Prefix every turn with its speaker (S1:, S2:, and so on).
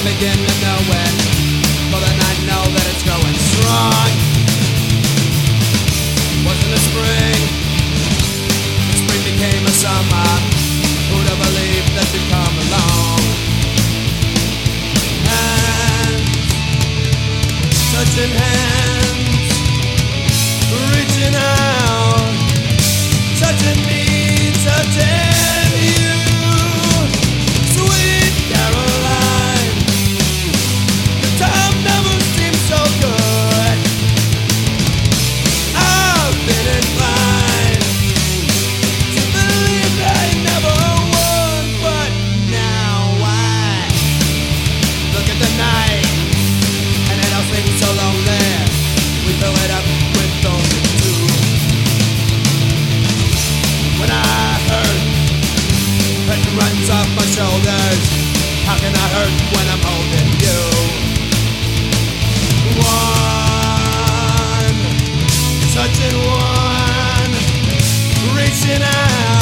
S1: begin to know it, but then I know that it's going strong. Wasn't a spring, the spring became a summer. Who'd have believed that you'd come along? Hands, touching hands, reaching out, touching me, touching you. Sweet Caroline, the time never seemed so good. I've been inclined to believe I never would, but now I look at the night and it all seems so lonely. We fill it up with only two. When I hurt, it runs off my shoulders. How can I hurt when I'm holding you? One, touching one, reaching out.